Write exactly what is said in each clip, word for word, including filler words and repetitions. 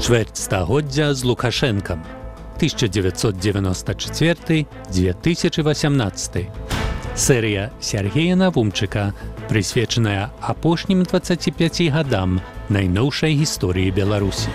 Чвэрць стагоддзя з Лукашэнкам. тысяча девятьсот девяносто четвёртый — две тысячи восемнадцатый. Серыя Сергея Навумчыка, прысвечаная апошнім дваццаці пяці гадам найноўшай гісторыі Беларусі.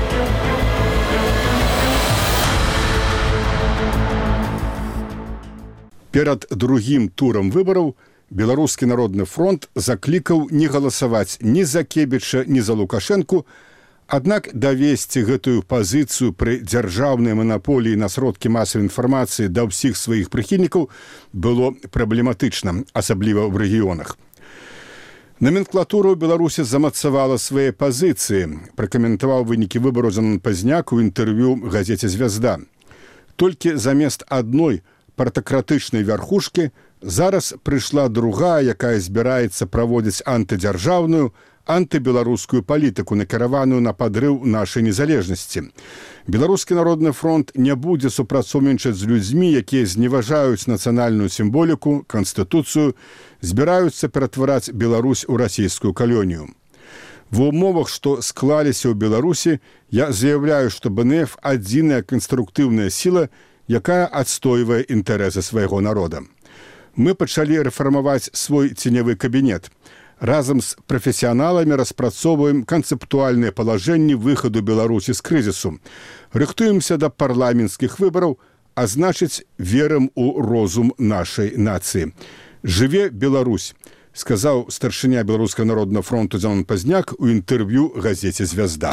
Перад другім турам выбараў Беларускі народны фронт заклікаў не галасаваць ні за Кебіча, ні за Лукашэнку, аднак давесці гэтую пазіцыю пры дзяржаўнай манаполіі на сродкі масавай інфармацыі да ўсіх сваіх прыхільнікаў было праблематычна, асабліва ў рэгіёнах. Наменклатура ў Беларусі замацавала свае пазіцыі, пракаментаваў вынікі выбараў Зенон Пазняк у інтэрв'ю газеце «Звязда». Толькі замест адной партакратычнай вярхушкі зараз прыйшла другая, якая збіраецца праводзіць антыдзяржаўную, антыбеларускую палітыку, накіраваную на падрыў нашай незалежнасці. Беларускі народны фронт не будзе супрацоўнічаць з людзьмі, якія зневажаюць нацыянальную сімволіку, канстытуцыю, збіраюцца ператвараць Беларусь у расійскую калонію. В умовах, што склаліся ў Беларусі, я заяўляю, што бэ эн эф – адзіная канструктыўная сіла, якая адстойвае інтарэсы свайго народа. Мы пачалі рэфармаваць свой ценявы кабінет. Разам з прафесіяналамі распрацоўваем канцэптуальныя палажэнні выхаду Беларусі з крызісу. Рыхтуемся да парламенцкіх выбараў, а значыць, верым у розум нашай нацыі. Жыве Беларусь, сказаў старшыня Беларускага народнага фронту Зенон Пазняк у інтэрв'ю газеце «Звязда».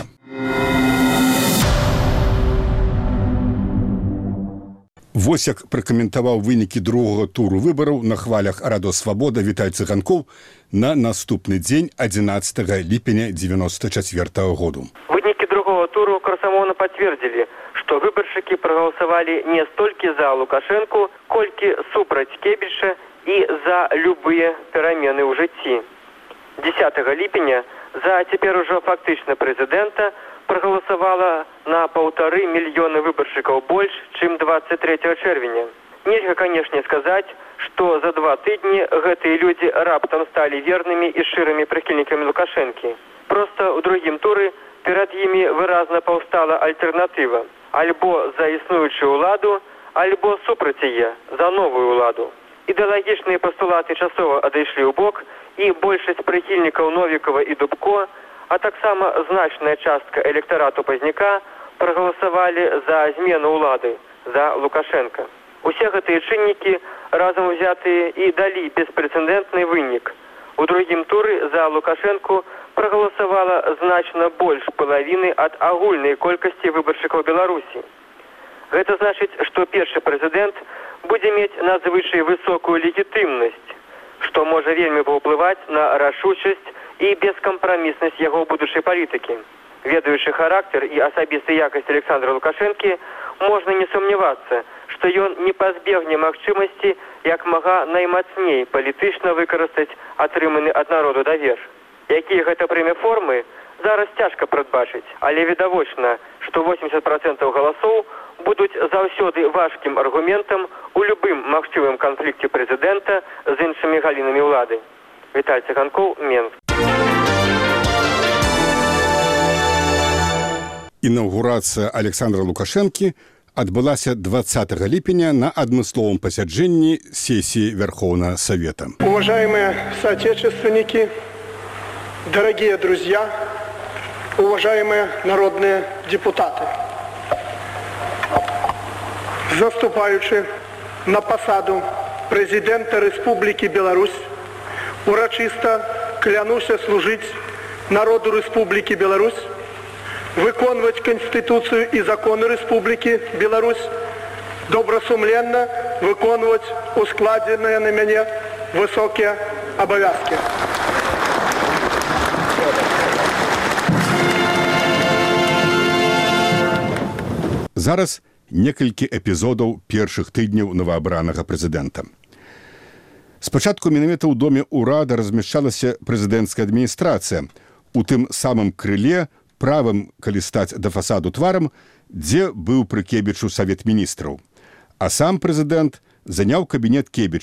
Вось як пракаментаваў вынікі другога туру выбараў на хвалях Радо Свабода Віталь Цыганкоў на наступны дзень адзінаццатага ліпеня девяносто четвёртого году. Вынікі другого туру красамоўна пацвердзілі, што выбаршчыкі прагаласавалі не столькі за Лукашэнку, колькі супраць Кебіча і за любыя перамены ў жыцці. дзесятага ліпеня за цяпер ужо фактычна прэзідэнта прагаласавала на паўтары мільёны выбаршчыкаў больш, чым двадцать третьего чэрвеня. Нельга, канешне, сказаць, што за два тыдні гэтыя людзі раптам сталі вернымі і шчырымі прыхільнікамі Лукашэнкі. Проста ў другім туры перад імі выразна паўстала альтэрнатыва. Альбо за існуючую ўладу, альбо супраць яе, за новую ўладу. Ідэалагічныя пастулаты часова адышлі ў бок, і большасць прыхільнікаў Новікова і Дубко, а таксама значная частка электарату Пазняка прагаласавалі за змену ўлады, за Лукашэнка. Усе гэтыя чыннікі разам узятыя і далі беспрэцэдэнтны вынік. У другім туры за Лукашэнку прагаласавала значна больш палавіны ад агульнай колькасці выбаршчыкаў Беларусі. Гэта значыць, што першы прэзідэнт будзе мець надзвычай высокую легітымнасць, што можа вельмі паўплываць на рашучасць і бескампраміснасць яго будучай палітыкі. Ведаючы характар і асабістай якасць Александра Лукашэнкі, можна не сумнявацца, што ён не пазбегне магчымасці як мага наймацней палітычна выкарыстаць атрыманы ад народу давер. Якія гэта прыме формы, зараз цяжка прадбачыць, але відавочна, што восемьдесят процентов галасоў будуць заўсёды важкім аргументам у любым магчымым канфлікце прэзідэнта з іншымі галінамі ўлады. Віталь Цыганкоў, Менск. Інаўгурацыя Александра Лукашэнкі адбылася двадцатого ліпеня на адмысловым пасяджэнні сессии Верховного Совета. Уважаемые соотечественники, дорогие друзья, уважаемые народные депутаты, заступаючи на посаду президента Республики Беларусь, урочисто клянуся служить народу Республики Беларусь, виконувати Конституцію і закони Республики Беларусь, добросумленно виконувати ускладені на мене високі обов'язки. Зараз некалькі эпізодаў першых тыдняў новаабранага прэзідэнта. Спачатку менавіта ў доме ўрада размяшчалася прэзідэнцкая адміністрацыя, у тым самым крыле, правым, калі стаць да фасаду тварам, дзе быў пры Кебічу Савет міністраў. А сам прэзідэнт заняў кабінет Кебіча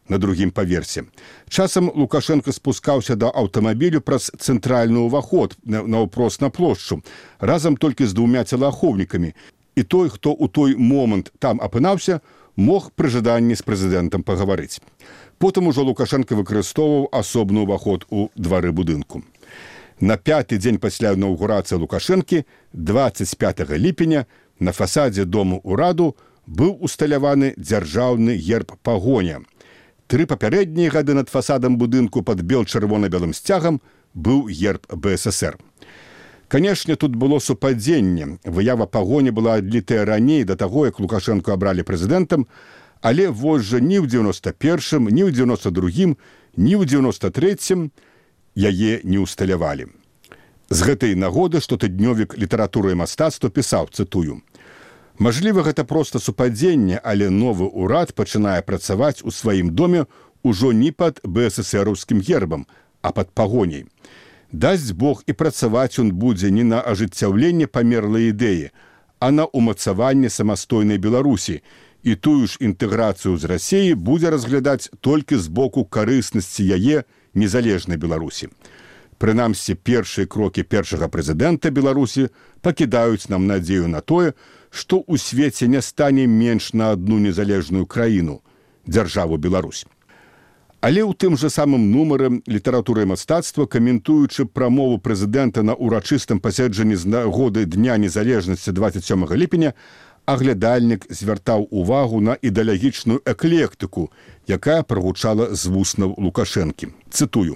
на другім паверсе. Часам Лукашенко спускаўся да аўтамабілю праз цэнтральны ўваход наўпрост на плошчу, разам толькі з двумя целаахоўнікамі. І той, хто ў той момант там апынаўся, мог пры жаданні з прэзідэнтам пагаварыць. Потым ужо Лукашенко выкарыстоўваў асобны ўваход у двары будынку. На пяты дзень пасля інаўгурацыі Лукашэнкі, дваццаць пятага ліпеня, на фасадзе дому ўраду быў усталяваны дзяржаўны герб пагоня. Тры папярэднія гады над фасадам будынку пад бел-чырвона-белым сцягам быў герб бэ эс эс эр. Канешне, тут было супадзенне. Выява пагоні была адлітая раней да таго, як Лукашэнку абралі прэзідэнтам, але вось жа ні ў дзевяноста першым, ні ў дзевяноста другім, ні ў дзевяноста трэцім яе не ўсталявалі. З гэтай нагоды штотыднёвік літаратуры і мастацтва пісаў, цытую: «Мажліва, гэта проста супадзенне, але новы ўрад пачынае працаваць у сваім доме ўжо не пад бэ эс эс эраўскім гербам, а пад пагоняй. Дасць Бог, і працаваць ён будзе не на ажыццяўленне памерлай ідэі, а на ўмацаванне самастойнай Беларусі, і тую ж інтэграцыю з Расіяй будзе разглядаць толькі з боку карыснасці яе незалежнай Беларусі. Прынамсі, першыя крокі першага прэзідэнта Беларусі пакідаюць нам надзею на тое, што ў свеце не стане менш на адну незалежную краіну – дзяржаву Беларусь». Але ў тым жа самым нумары літаратуры і мастацтва, каментуючы прамову прэзідэнта на урачыстым паседжанні з нагоды Дня незалежнасці дваццаць сёмага ліпеня, аглядальнік звяртаў увагу на ідэалагічную эклектыку, якая прагучала з вуснаў Лукашэнкі. Цытую: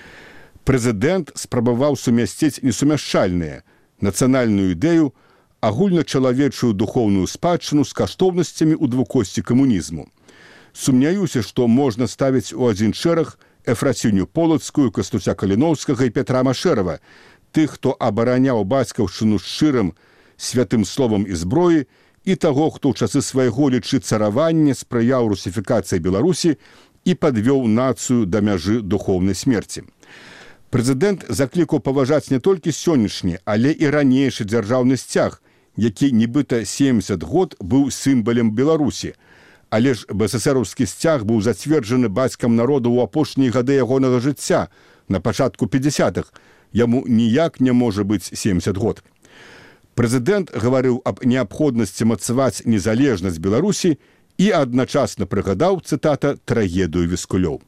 «Прэзідэнт спрабаваў сумясціць несумяшчальныя нацыянальную ідэю, агульначалавечую духоўную спадчыну з каштоўнасцямі ў двукосці камунізму. Сумняюся, што можна ставіць у адзін шэраг Эфрасіню Полацкую, Кастуся Каліноўскага і Петра Машэрава, тых, хто абараняў бацькаўшчыну шчырым святым словам і зброі, і таго, хто ў часы свайго лічы царавання спрыяў русіфікацыі Беларусі і падвёў нацыю да мяжы духоўнай смерці. Прэзідэнт заклікаў паважаць не толькі сённяшні, але і ранейшы дзяржаўны сцяг, які нібыта семдзесят год быў сімвалам Беларусі. Але ж бэ эс эс эраўскі сцяг быў зацверджаны бацькам народу ў апошнія гады ягонага жыцця, на пачатку пятьдесятых. Яму ніяк не можа быць семдзесят год. Прэзідэнт гаварыў аб неабходнасці мацаваць незалежнасць Беларусі і адначасна прыгадаў, цытата, трагедыю Віскулёў.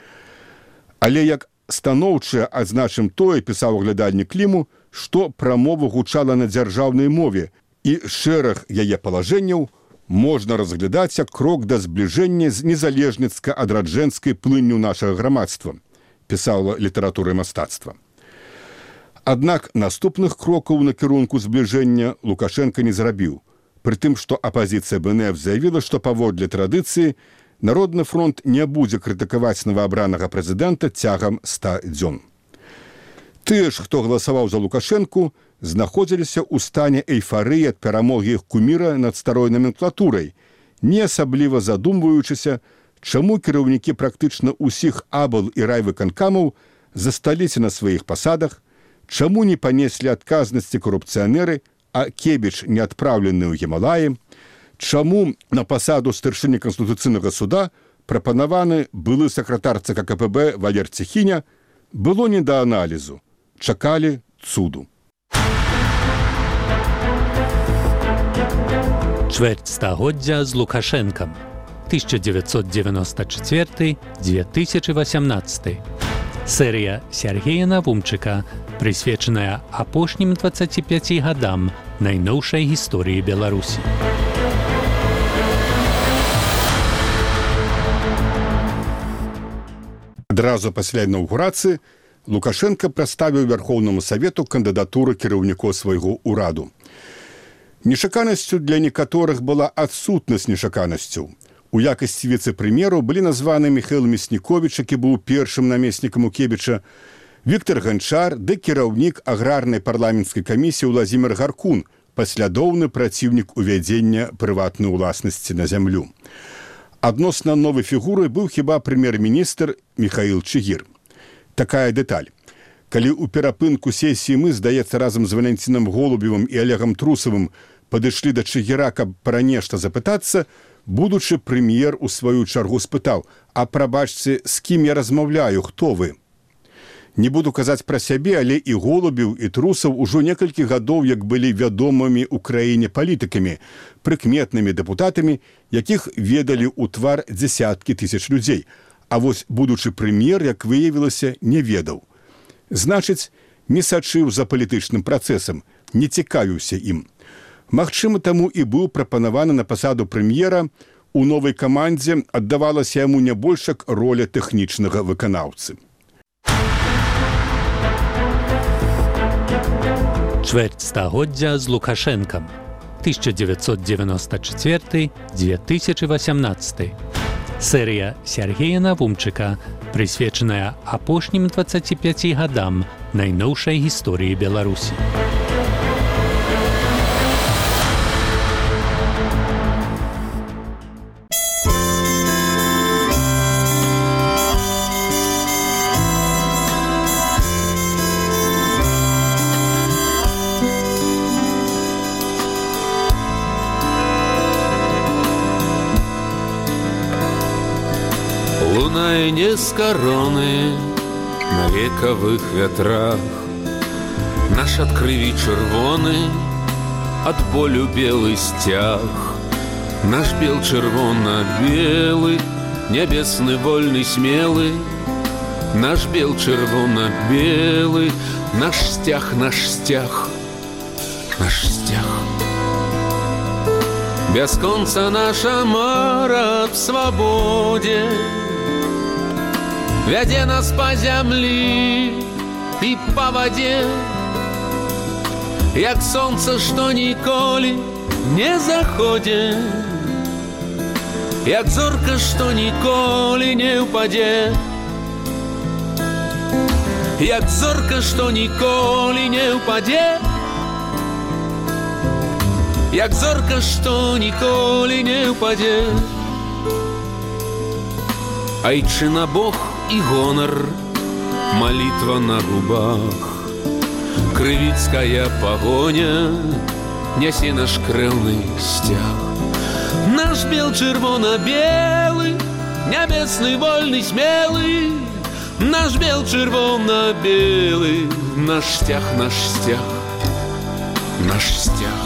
Але як станоўчае адзначым тое, пісаў аглядальнік Кліму, што прамова гучала на дзяржаўнай мове, і шэраг яе палажэнняў можна разглядаць як крок да збліжэння з незалежніцка-адраджэнскай плынню нашага грамадства, пісала літаратура і мастацтва. Аднак наступных крокаў на кірунку збліжэння Лукашенко не зрабіў, пры тым, што апазіцыя бэ эн эф заявіла, што паводле традыцыі Народны фронт не будзе крытыкаваць новаабранага прэзідэнта цягам ста дзён. Тыя ж, хто галасаваў за Лукашэнку, знаходзіліся ў стане эйфарыі ад перамогі іх куміра над старой наменклатурай, не асабліва задумваючыся, чаму кіраўнікі практычна ўсіх абл і райвыканкамаў засталіся на сваіх пасадах, чаму не панеслі адказнасці карупцыянеры, а Кебіч не адпраўлены ў Гімалаі, чаму на пасаду старшыні Канстытуцыйнага суда прапанаваны былы сакратар цэ ка ка пэ бэ Валер Цехіня, было не да аналізу, чакалі цуду. Чвэрць стагоддзя з Лукашэнкам. тысяча девятьсот девяносто четвёртый — две тысячи восемнадцатый. Серія Сергея Навумчыка, прысвечаная апошнім дваццаці пяці гадам найноўшай гісторыі Беларусі. Адразу пасля інаўгурацыі Лукашенко прадставіў Вярхоўнаму Савету кандыдатуру кіраўнікоў свайго ўраду. Нечаканасцю для некаторых была адсутнасць нечаканасцяў. У якасці віцэ-прэм'еру былі названы Міхаіл Мясніковіч, які быў першым намеснікам у Кебіча, Віктор Ганчар ды кіраўнік аграрнай парламенцкай камісіі Уладзімір Гаркун, паслядоўны праціўнік увядзення прыватнай уласнасці на зямлю. Адносна новай фігурай быў хіба прэм'ер-міністр Міхаіл Чыгір. Такая дэталь. Калі ў перапынку сесіі мы, здаецца, разам з Валянцінам Голубевым і Олегам Трусавым падышлі да Чигіра, каб пра нешта запытацца, будучы прэм'ер у сваю чаргу спытаў: «А прабачце, з кім я размаўляю, хто вы?» Не буду казаць пра сябе, але і Голубеў, і Трусаў ужо некалькі гадоў як былі вядомымі ў краіне палітыкамі, прыкметнымі дэпутатамі, якіх ведалі ў твар дзесяткі тысяч людзей. А вось будучы прэм'ер, як выявілася, не ведаў. Значыць, не сачыў за палітычным працэсам, не цікавіўся ім. Магчыма, таму і быў прапанаваны на пасаду прэм'ера, у новай камандзе аддавалася яму не больш як роля тэхнічнага выканаўцы. Чвэрць стагоддзя з Лукашэнкам. тысяча девятьсот девяносто четвёртый — две тысячи восемнадцатый. Серыя Сяргея Навумчыка, прысвечаная апошнім дваццаці пяці гадам найноўшай гісторыі Беларусі. Лунае не з кароны на векавых вятрах, наш ад крыві чырвоны, ад болю белы сцяг. Наш бел чырвона-белы, нябесны вольны смелы, наш бел чырвона-белы, наш сцяг, наш сцяг, наш сцяг. Бясконца наша мара аб свабодзе вядзе нас па зямлі і па вадзе, як сонца, што ніколі не заходзе, як зорка, што ніколі не ўпадзе, як зорка, што ніколі не ўпадзе, як зорка, што ніколі не ўпадзе. Айчына Бог і гонар, малітва на губах, крывіцкая пагоня нясе наш крэўны сцяг. Наш бел чырвона-белы, нябесны вольны смелы, наш бел чырвона-белы, наш сцяг, наш сцяг, наш сцяг.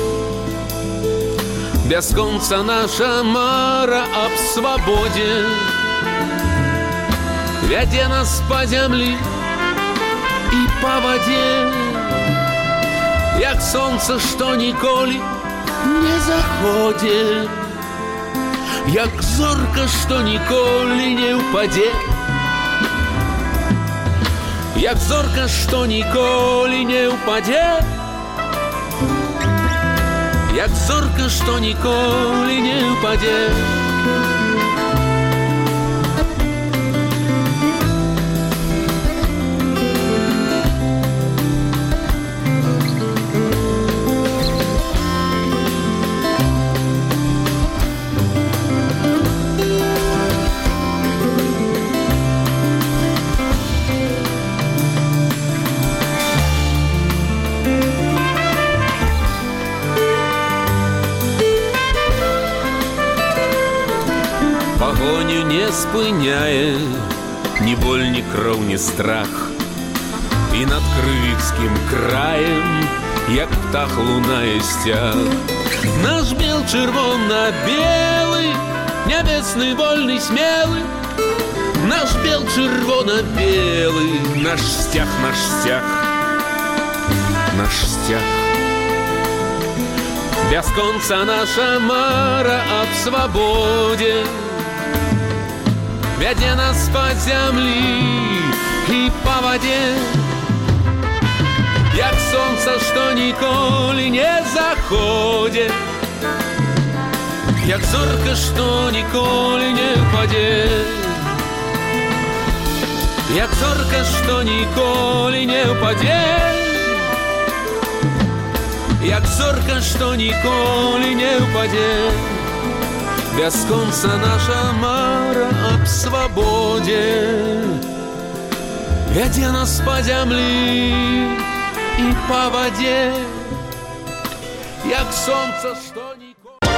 Бясконца наша мара аб свабодзе вядзе нас па зямлі і па вадзе, як сонца, што ніколі не заходзе, як зорка, што ніколі не ўпадзе, як зорка, што ніколі не ўпадзе, як зорка, што ніколі не ўпадзе. Пагоню не спыняе ні боль, ні кроў, ні страх, і над крывіцкім краем, як птах, лунае сцяг. Наш бел чырвона-белы, нябесны вольны смелы, наш бел чырвона-белы, наш сцяг, наш сцяг, наш сцяг. Бясконца наша мара аб свабодзе вядзе нас па зямлі і па вадзе, як сонца, што ніколі не заходзе, як зорка, што ніколі не ўпадзе, як зорка, што ніколі не ўпадзе, як зорка, што ніколі не ўпадзе. Бясконца наша мара аб свабодзе вядзе нас па зямлі і па вадзе, як сонца, што не